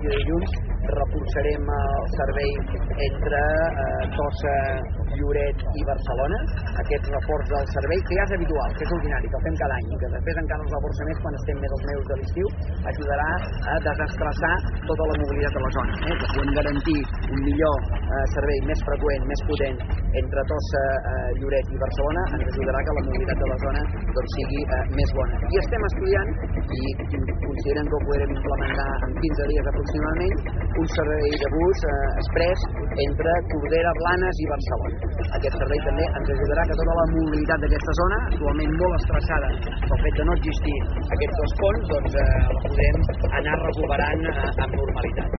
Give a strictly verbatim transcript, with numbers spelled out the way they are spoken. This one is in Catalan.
partir de dilluns reforçarem el servei entre eh, Tossa, Lloret i Barcelona. Aquest reforç del servei, que ja és habitual, que és ordinari, que el fem cada any, i que després encara els reforça més quan estem més als mesos de l'estiu, ajudarà a desestressar tota la mobilitat de la zona. Eh? Que podem garantir un millor eh, servei més freqüent, més potent entre Tossa, eh, Lloret i Barcelona, ens ajudarà que la mobilitat de la zona doncs, sigui eh, més bona. I estem estudiant, i considerem que ho podrem implementar en quinze dies aproximadament, un servei de bus eh, express entre Tordera, Blanes i Barcelona. Aquest servei també ens ajudarà que tota la mobilitat d'aquesta zona, actualment molt estressada pel fet de no existir aquests dos ponts, doncs eh, la podrem anar recuperant eh, amb normalitat.